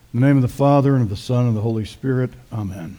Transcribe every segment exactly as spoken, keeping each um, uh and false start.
In the name of the Father, and of the Son, and of the Holy Spirit. Amen.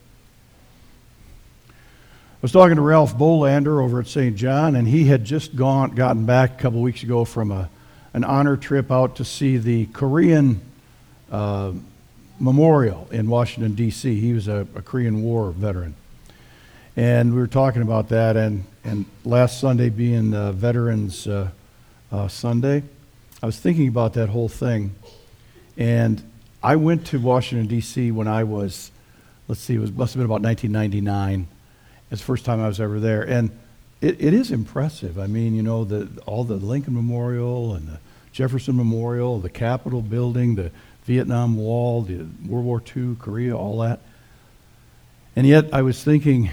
I was talking to Ralph Bolander over at Saint John, and he had just gone, gotten back a couple weeks ago from a, an honor trip out to see the Korean uh, Memorial in Washington, D C He was a, a Korean War veteran. And we were talking about that, and, and last Sunday being uh, Veterans uh, uh, Sunday, I was thinking about that whole thing. And I went to Washington, D C when I was, let's see, it was, must have been about nineteen ninety-nine. It's the first time I was ever there. And it, it is impressive. I mean, you know, the, all the Lincoln Memorial and the Jefferson Memorial, the Capitol building, the Vietnam Wall, the World War Two, Korea, all that. And yet I was thinking,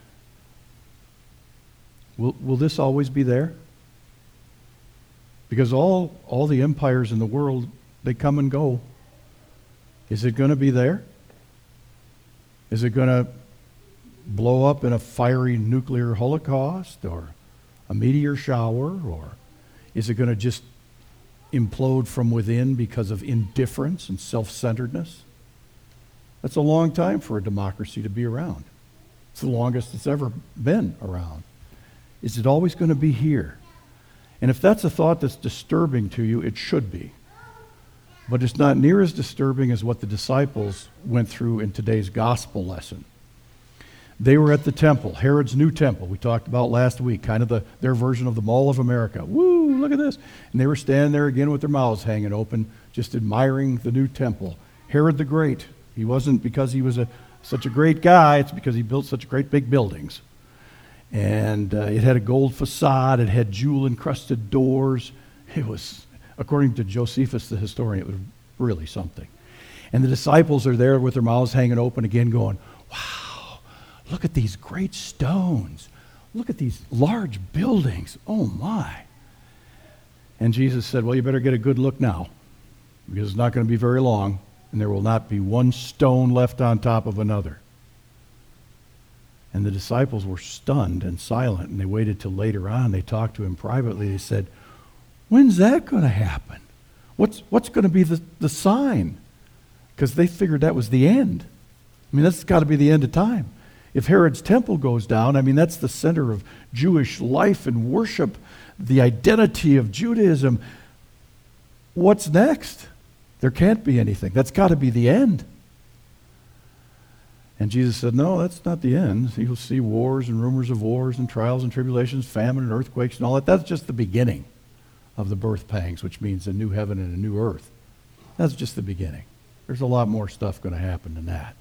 will, will this always be there? Because all, all the empires in the world, they come and go. Is it going to be there? Is it going to blow up in a fiery nuclear holocaust or a meteor shower? Or is it going to just implode from within because of indifference and self-centeredness? That's a long time for a democracy to be around. It's the longest it's ever been around. Is it always going to be here? And if that's a thought that's disturbing to you, it should be. But it's not near as disturbing as what the disciples went through in today's gospel lesson. They were at the temple, Herod's new temple, we talked about last week, kind of the, their version of the Mall of America. Woo, look at this. And they were standing there again with their mouths hanging open, just admiring the new temple. Herod the Great, he wasn't because he was a, such a great guy, it's because he built such great big buildings. And uh, it had a gold facade, it had jewel-encrusted doors. It was, according to Josephus the historian, it was really something. And the disciples are there with their mouths hanging open again going, wow, look at these great stones. Look at these large buildings. Oh my. And Jesus said, well, you better get a good look now, because it's not going to be very long, and there will not be one stone left on top of another. And the disciples were stunned and silent, and they waited till later on. They talked to him privately. They said, when's that going to happen? What's what's going to be the, the sign? Because they figured that was the end. I mean, that's got to be the end of time. If Herod's temple goes down, I mean, that's the center of Jewish life and worship, the identity of Judaism. What's next? There can't be anything. That's got to be the end. And Jesus said, no, that's not the end. You'll see wars and rumors of wars and trials and tribulations, famine and earthquakes and all that. That's just the beginning of the birth pangs, which means a new heaven and a new earth. That's just the beginning. There's a lot more stuff going to happen than that.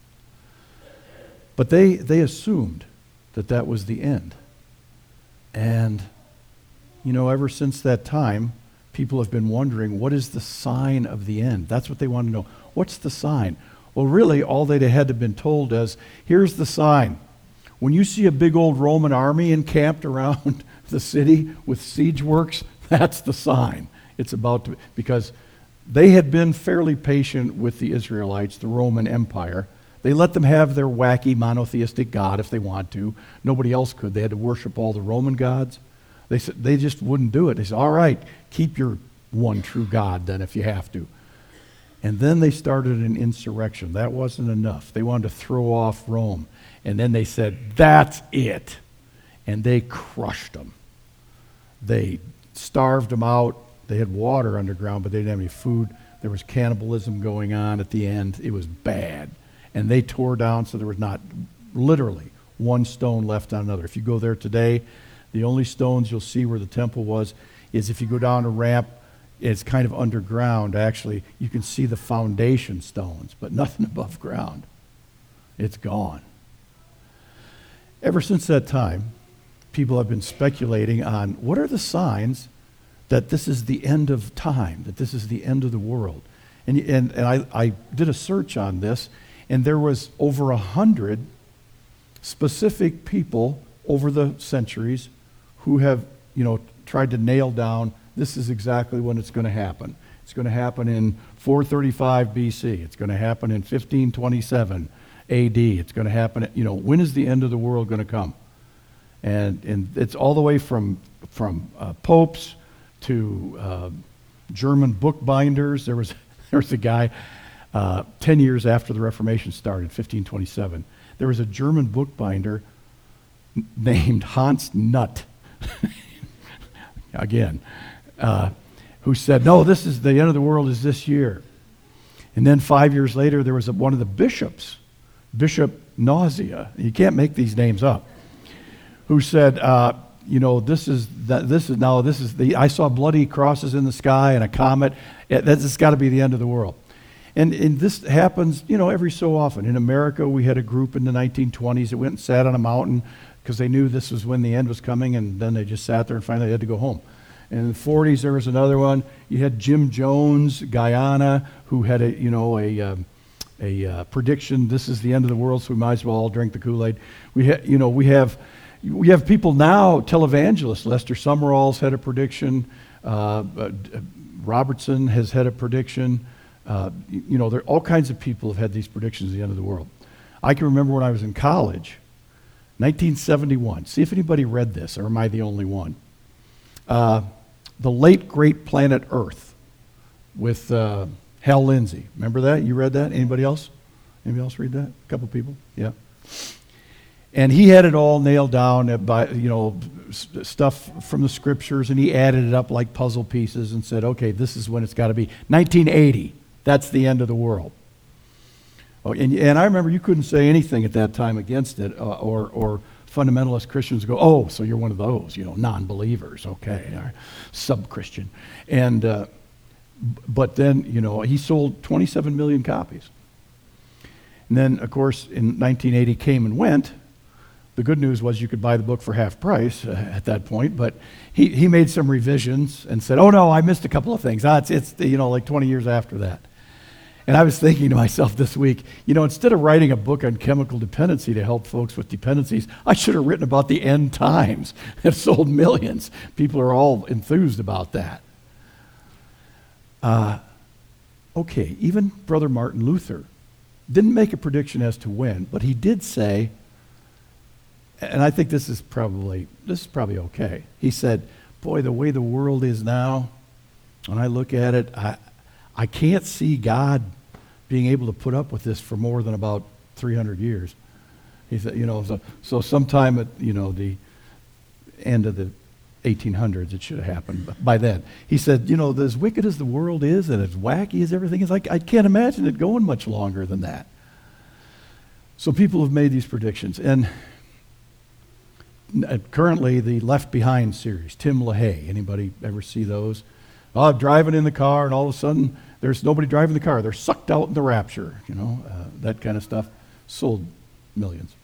But they, they assumed that that was the end. And, you know, ever since that time, people have been wondering, what is the sign of the end? That's what they want to know. What's the sign? Well, really, all they had to have been told is, here's the sign. When you see a big old Roman army encamped around the city with siege works, that's the sign. It's about to, because they had been fairly patient with the Israelites, the Roman Empire. They let them have their wacky monotheistic God if they want to. Nobody else could. They had to worship all the Roman gods. They said they just wouldn't do it. They said, all right, keep your one true God then if you have to. And then they started an insurrection. That wasn't enough. They wanted to throw off Rome. And then they said, that's it. And they crushed them. They starved them out. They had water underground, but they didn't have any food. There was cannibalism going on at the end. It was bad. And they tore down so there was not literally one stone left on another. If you go there today, the only stones you'll see where the temple was is if you go down a ramp, it's kind of underground, actually. You can see the foundation stones, but nothing above ground. It's gone. Ever since that time, people have been speculating on what are the signs that this is the end of time, that this is the end of the world. And, and, and I, I did a search on this, and there was over a hundred specific people over the centuries who have, you know, tried to nail down this is exactly when it's going to happen. It's going to happen in four thirty-five B C. It's going to happen in fifteen twenty-seven A D. It's going to happen, you know, when is the end of the world going to come? And and it's all the way from from uh, popes to uh, German bookbinders. There was there was a guy uh, ten years after the Reformation started, fifteen twenty-seven, there was a German bookbinder n- named Hans Nutt, again, uh, who said, no, this is the end of the world is this year. And then five years later, there was a, one of the bishops, Bishop Nausea, you can't make these names up, who said, uh, you know, this is the, this is now this is the I saw bloody crosses in the sky and a comet. It, this has got to be the end of the world, and and this happens, you know, every so often. In America, we had a group in the nineteen twenties that went and sat on a mountain because they knew this was when the end was coming, and then they just sat there and finally had to go home. And in the forties, there was another one. You had Jim Jones, Guyana, who had a you know a um, a uh, prediction. This is the end of the world, so we might as well all drink the Kool-Aid. We ha- you know we have. We have people now, televangelists. Lester Summerall's had a prediction. Uh, uh, Robertson has had a prediction. Uh, you, you know, there all kinds of people have had these predictions of the end of the world. I can remember when I was in college, nineteen seventy-one. See if anybody read this, or am I the only one? Uh, the Late Great Planet Earth with uh, Hal Lindsey. Remember that? You read that? Anybody else? Anybody else read that? A couple people? Yeah. And he had it all nailed down by, you know, stuff from the scriptures, and he added it up like puzzle pieces and said, okay, this is when it's got to be. nineteen eighty, that's the end of the world. Oh, and, and I remember you couldn't say anything at that time against it, uh, or, or fundamentalist Christians go, oh, so you're one of those, you know, non-believers, okay, or sub-Christian. And, uh, but then, you know, he sold twenty-seven million copies. And then, of course, in nineteen eighty came and went. The good news was you could buy the book for half price uh, at that point, but he, he made some revisions and said, oh no, I missed a couple of things. Ah, it's, it's, you know, like twenty years after that. And I was thinking to myself this week, you know, instead of writing a book on chemical dependency to help folks with dependencies, I should have written about the end times. It sold millions. People are all enthused about that. Uh, okay, even Brother Martin Luther didn't make a prediction as to when, but he did say, and I think this is probably this is probably okay. He said, boy, the way the world is now, when I look at it, I I can't see God being able to put up with this for more than about three hundred years. He said, you know, so, so sometime at, you know, the end of the eighteen hundreds, it should have happened but by then. He said, you know, as wicked as the world is and as wacky as everything is, like I can't imagine it going much longer than that. So people have made these predictions. And currently, the Left Behind series, Tim LaHaye. Anybody ever see those? Oh, I'm driving in the car, and all of a sudden, there's nobody driving the car. They're sucked out in the rapture, you know, uh, that kind of stuff. Sold millions.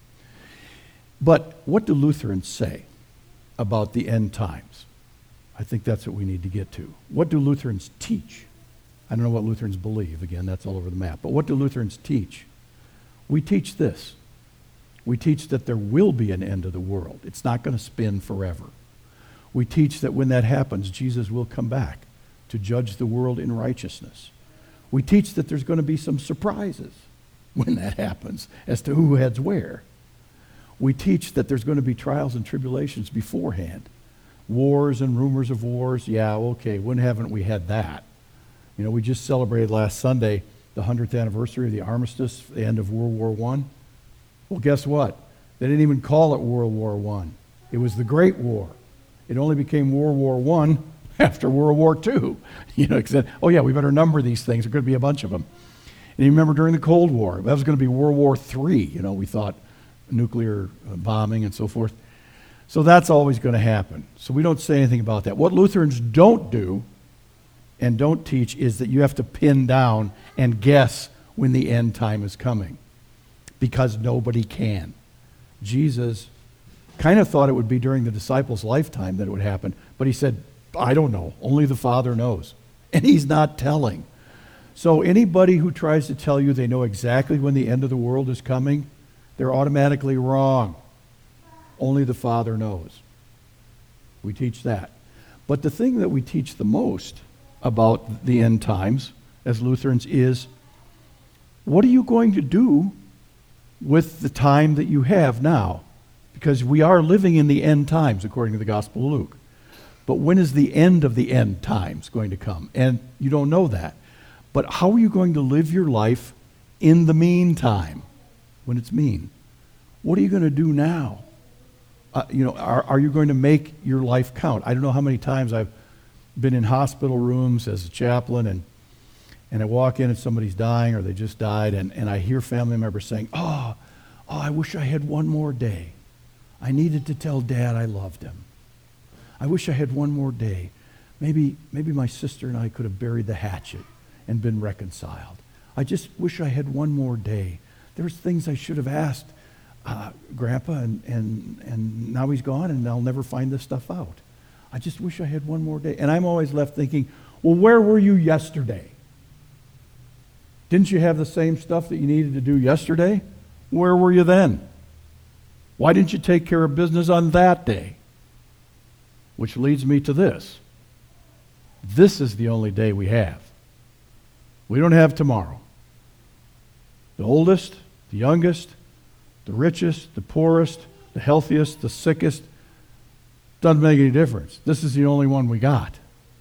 But what do Lutherans say about the end times? I think that's what we need to get to. What do Lutherans teach? I don't know what Lutherans believe. Again, that's all over the map. But what do Lutherans teach? We teach this. We teach that there will be an end of the world. It's not going to spin forever. We teach that when that happens, Jesus will come back to judge the world in righteousness. We teach that there's going to be some surprises when that happens as to who heads where. We teach that there's going to be trials and tribulations beforehand. Wars and rumors of wars. Yeah, okay, when haven't we had that? You know, we just celebrated last Sunday the hundredth anniversary of the armistice, the end of World War One. Well, guess what? They didn't even call it World War One. It was the Great War. It only became World War One after World War Two. You know, because oh yeah, we better number these things. There could be a bunch of them. And you remember during the Cold War, that was going to be World War Three. You know, we thought nuclear bombing and so forth. So that's always going to happen. So we don't say anything about that. What Lutherans don't do and don't teach is that you have to pin down and guess when the end time is coming, because nobody can. Jesus kind of thought it would be during the disciples' lifetime that it would happen, but he said, I don't know. Only the Father knows. And he's not telling. So anybody who tries to tell you they know exactly when the end of the world is coming, they're automatically wrong. Only the Father knows. We teach that. But the thing that we teach the most about the end times as Lutherans is, what are you going to do with the time that you have now? Because we are living in the end times, according to the Gospel of Luke. But when is the end of the end times going to come? And you don't know that. But how are you going to live your life in the meantime when it's mean? What are you going to do now? Uh, you know, are, are you going to make your life count? I don't know how many times I've been in hospital rooms as a chaplain, and and I walk in and somebody's dying or they just died, and, and I hear family members saying, oh, oh, I wish I had one more day. I needed to tell Dad I loved him. I wish I had one more day. Maybe, maybe my sister and I could have buried the hatchet and been reconciled. I just wish I had one more day. There's things I should have asked uh, Grandpa, and, and, and now he's gone, and I'll never find this stuff out. I just wish I had one more day. And I'm always left thinking, well, where were you yesterday? Didn't you have the same stuff that you needed to do yesterday? Where were you then? Why didn't you take care of business on that day? Which leads me to this. This is the only day we have. We don't have tomorrow. The oldest, the youngest, the richest, the poorest, the healthiest, the sickest, doesn't make any difference. This is the only one we got.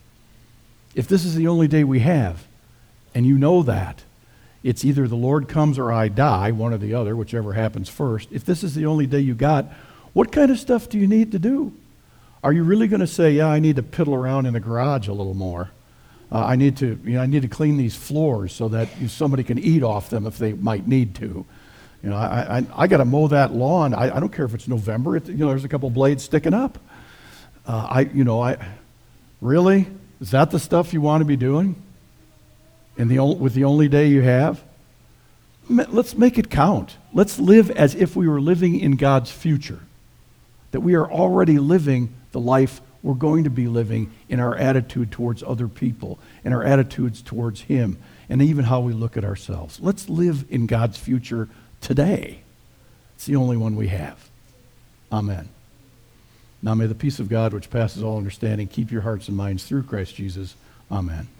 If this is the only day we have, and you know that, it's either the Lord comes or I die, one or the other, whichever happens first. If this is the only day you got, what kind of stuff do you need to do? Are you really going to say, yeah, I need to piddle around in the garage a little more? Uh, I need to, you know, I need to clean these floors so that you, somebody can eat off them if they might need to. You know, I I, I got to mow that lawn. I, I don't care if it's November. It, you know, there's a couple blades sticking up. Uh, I, you know, I really is that the stuff you want to be doing? In the with the only day you have, let's make it count. Let's live as if we were living in God's future. That we are already living the life we're going to be living in our attitude towards other people, in our attitudes towards Him, and even how we look at ourselves. Let's live in God's future today. It's the only one we have. Amen. Now may the peace of God, which passes all understanding, keep your hearts and minds through Christ Jesus. Amen.